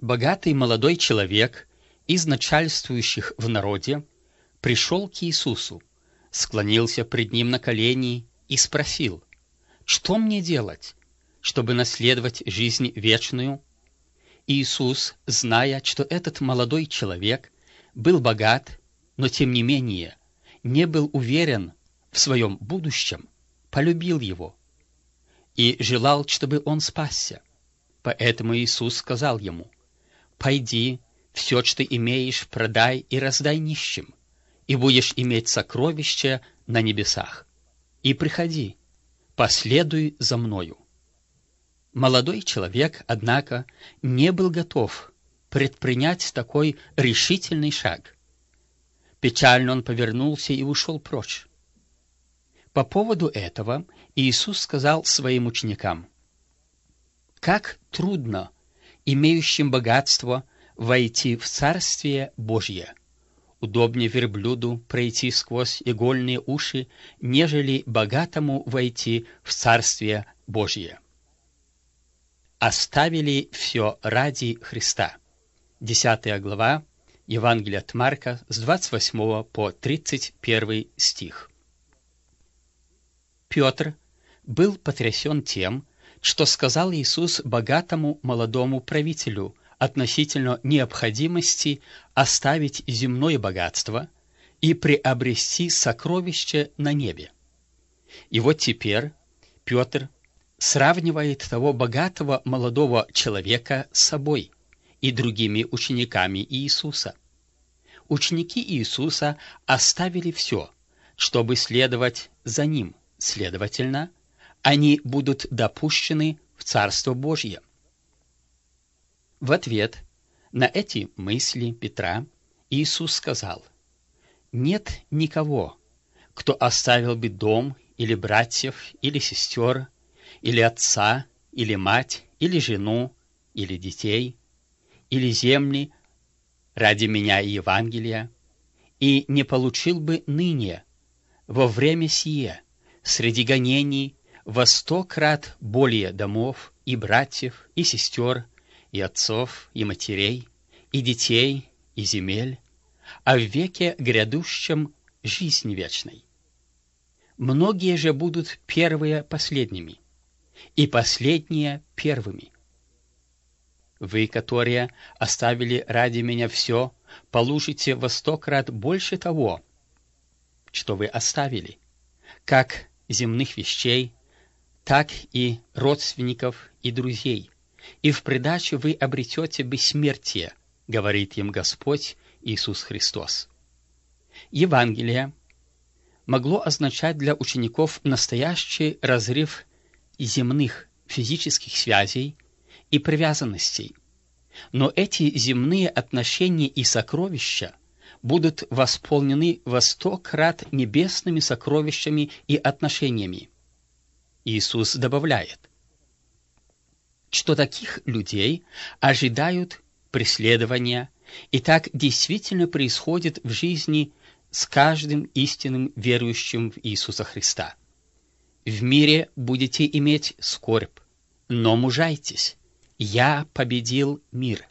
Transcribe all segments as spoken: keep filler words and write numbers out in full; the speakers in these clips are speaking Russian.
Богатый молодой человек из начальствующих в народе пришел к Иисусу, склонился пред Ним на колени и спросил: «Что мне делать, чтобы наследовать жизнь вечную?» Иисус, зная, что этот молодой человек был богат, но тем не менее не был уверен в своем будущем, полюбил его и желал, чтобы он спасся. Поэтому Иисус сказал ему: «Пойди, все, что имеешь, продай и раздай нищим, и будешь иметь сокровище на небесах. И приходи, последуй за мною». Молодой человек, однако, не был готов предпринять такой решительный шаг. Печально он повернулся и ушел прочь. По поводу этого Иисус сказал своим ученикам: «Как трудно имеющим богатство войти в Царствие Божье! Удобнее верблюду пройти сквозь игольные уши, нежели богатому войти в Царствие Божье». Оставили все ради Христа. Десятая глава Евангелия от Марка с двадцать восьмого по тридцать первый стих. Петр был потрясен тем, что сказал Иисус богатому молодому правителю относительно необходимости оставить земное богатство и приобрести сокровище на небе. И вот теперь Петр сравнивает того богатого молодого человека с собой и другими учениками Иисуса. Ученики Иисуса оставили все, чтобы следовать за Ним. Следовательно, они будут допущены в Царство Божье. В ответ на эти мысли Петра Иисус сказал: «Нет никого, кто оставил бы дом или братьев, или сестер, или отца, или мать, или жену, или детей, или земли ради меня и Евангелия, и не получил бы ныне, во время сие, среди гонений, во сто крат более домов, и братьев, и сестер, и отцов, и матерей, и детей, и земель, а в веке грядущем жизнь вечной. Многие же будут первые последними, и последние первыми. Вы, которые оставили ради меня все, получите во сто крат больше того, что вы оставили, как земных вещей, так и родственников и друзей, и в придачу вы обретете бессмертие, говорит им Господь Иисус Христос». Евангелие могло означать для учеников настоящий разрыв земных физических связей и привязанностей, но эти земные отношения и сокровища будут восполнены во сто крат небесными сокровищами и отношениями. Иисус добавляет, что таких людей ожидают преследования, и так действительно происходит в жизни с каждым истинным верующим в Иисуса Христа. «В мире будете иметь скорбь, но мужайтесь, я победил мир».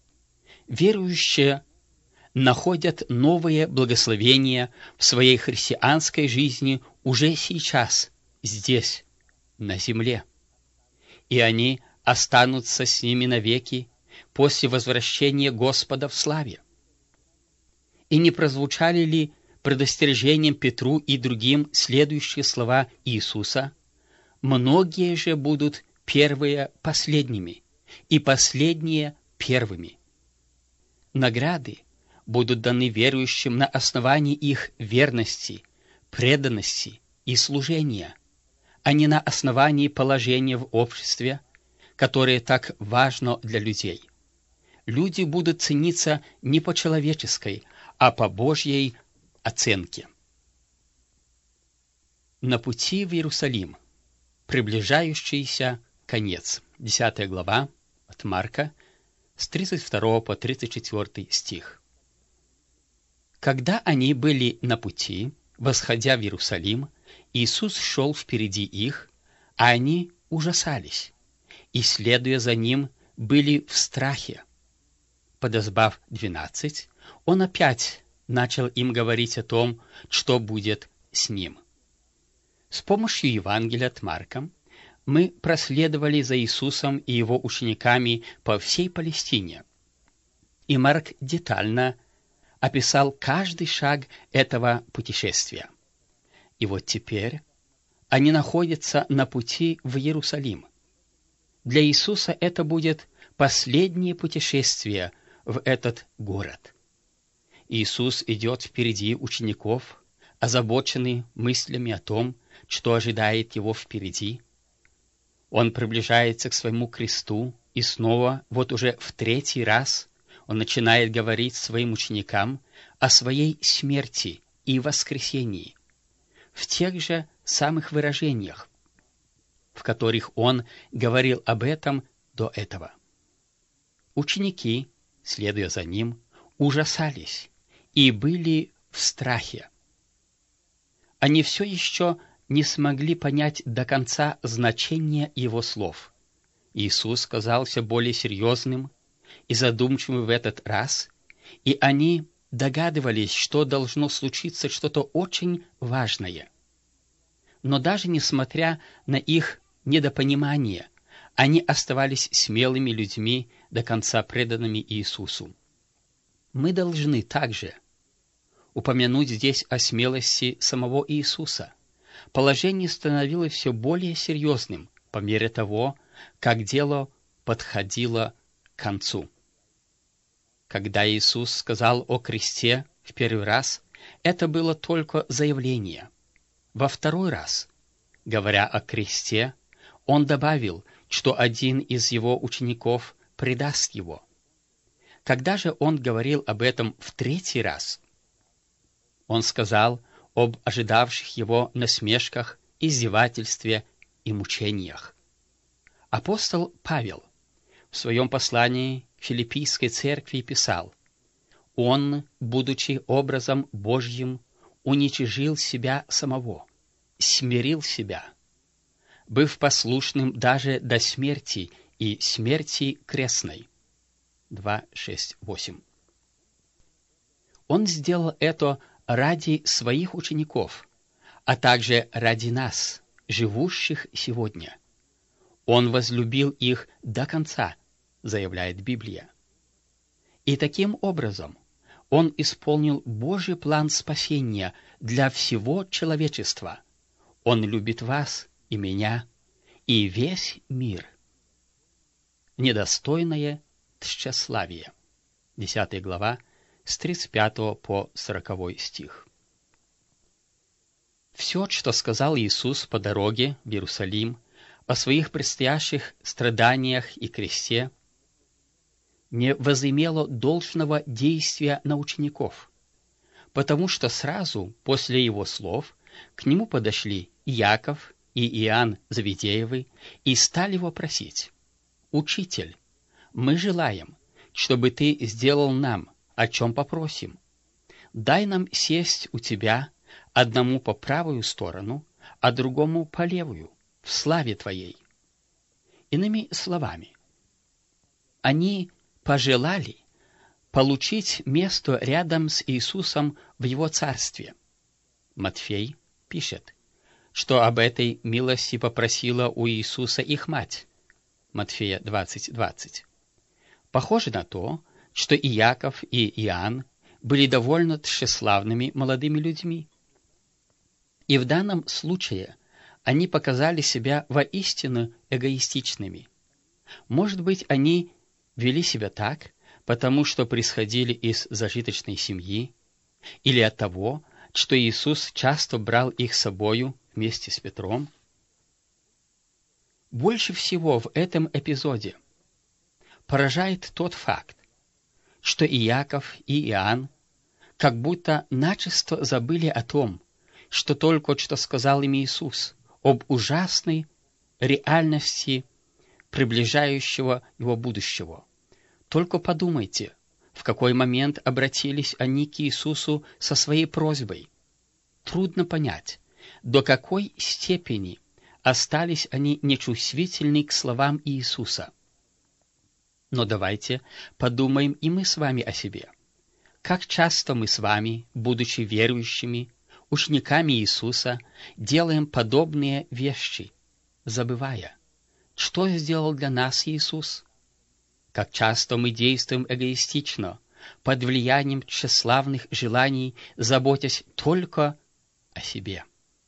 Верующие находят новые благословения в своей христианской жизни уже сейчас, здесь, на земле. И они останутся с ними навеки после возвращения Господа в славе. И не прозвучали ли предостережением Петру и другим следующие слова Иисуса: «Многие же будут первые последними, и последние первыми». Награды будут даны верующим на основании их верности, преданности и служения, а не на основании положения в обществе, которое так важно для людей. Люди будут цениться не по человеческой, а по Божьей оценке. На пути в Иерусалим. Приближающийся конец. Десятая глава от Марка с тридцать второго по тридцать четвёртый стих. Когда они были на пути, восходя в Иерусалим, Иисус шел впереди их, а они ужасались, и, следуя за ним, были в страхе. подозвав двенадцать, он опять начал им говорить о том, что будет с ним. С помощью Евангелия от Марка мы проследовали за Иисусом и его учениками по всей Палестине, и Марк детально описал каждый шаг этого путешествия. И вот теперь они находятся на пути в Иерусалим. Для Иисуса это будет последнее путешествие в этот город. Иисус идет впереди учеников, озабоченный мыслями о том, что ожидает его впереди. Он приближается к своему кресту, и снова, вот уже в третий раз, он начинает говорить своим ученикам о своей смерти и воскресении, в тех же самых выражениях, в которых он говорил об этом до этого. Ученики, следуя за ним, ужасались и были в страхе. Они все еще не смогли понять до конца значение его слов. Иисус казался более серьезным и задумчивым в этот раз, и они догадывались, что должно случиться что-то очень важное. Но даже несмотря на их недопонимание, они оставались смелыми людьми, до конца преданными Иисусу. Мы должны также упомянуть здесь о смелости самого Иисуса. Положение становилось все более серьезным по мере того, как дело подходило к концу. Когда Иисус сказал о кресте в первый раз, это было только заявление. Во второй раз, говоря о кресте, он добавил, что один из его учеников предаст его. Когда же он говорил об этом в третий раз, он сказал об ожидавших его насмешках, издевательстве и мучениях. Апостол Павел в своем послании к Филиппийской церкви писал: «Он, будучи образом Божьим, уничижил себя самого, смирил себя, быв послушным даже до смерти и смерти крестной». два, шесть, восемь. Он сделал это ради своих учеников, а также ради нас, живущих сегодня. Он возлюбил их до конца, заявляет Библия. И таким образом он исполнил Божий план спасения для всего человечества. Он любит вас и меня, и весь мир. Недостойное тщеславие. десятая глава, с тридцать пятого по сороковой стих. Все, что сказал Иисус по дороге в Иерусалим о своих предстоящих страданиях и кресте, не возымело должного действия на учеников, потому что сразу после его слов к нему подошли Иаков и Иоанн Завидеевы и стали его просить: «Учитель, мы желаем, чтобы ты сделал нам, о чем попросим. Дай нам сесть у тебя, одному по правую сторону, а другому по левую, в славе твоей». Иными словами, они пожелали получить место рядом с Иисусом в его царстве. Матфей пишет, что об этой милости попросила у Иисуса их мать. Матфея двадцать, двадцать. Похоже на то, что и Иаков, и Иоанн были довольно тщеславными молодыми людьми. И в данном случае они показали себя воистину эгоистичными. Может быть, они вели себя так, потому что происходили из зажиточной семьи, или от того, что Иисус часто брал их с собою вместе с Петром. Больше всего в этом эпизоде поражает тот факт, что и Иаков, и Иоанн как будто начисто забыли о том, что только что сказал им Иисус, об ужасной реальности приближающего его будущего. Только подумайте, в какой момент обратились они к Иисусу со своей просьбой. Трудно понять, до какой степени остались они нечувствительны к словам Иисуса. Но давайте подумаем и мы с вами о себе. Как часто мы с вами, будучи верующими, учениками Иисуса, делаем подобные вещи, забывая, что сделал для нас Иисус? Как часто мы действуем эгоистично, под влиянием тщеславных желаний, заботясь только о себе.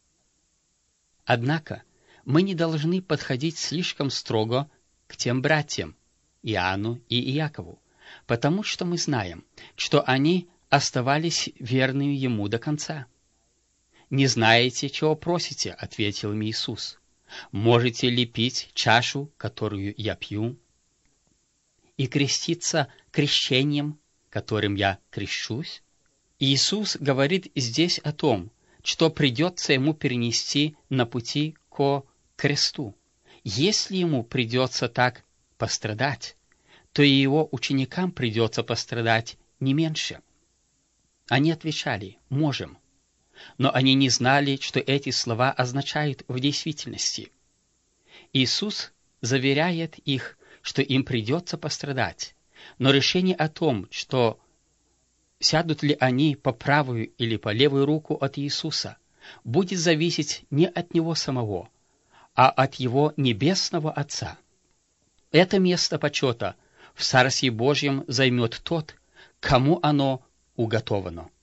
Однако мы не должны подходить слишком строго к тем братьям, Иоанну и Иакову, потому что мы знаем, что они оставались верными ему до конца. «Не знаете, чего просите?» — ответил им Иисус. «Можете ли пить чашу, которую я пью, и креститься крещением, которым я крещусь?» Иисус говорит здесь о том, что придется ему перенести на пути ко кресту. Если ему придется так пострадать, то и его ученикам придется пострадать не меньше. Они отвечали: «Можем». Но они не знали, что эти слова означают в действительности. Иисус заверяет их, что им придется пострадать, но решение о том, что сядут ли они по правую или по левую руку от Иисуса, будет зависеть не от Него самого, а от Его Небесного Отца. Это место почета в Царстве Божьем займет тот, кому оно уготовано.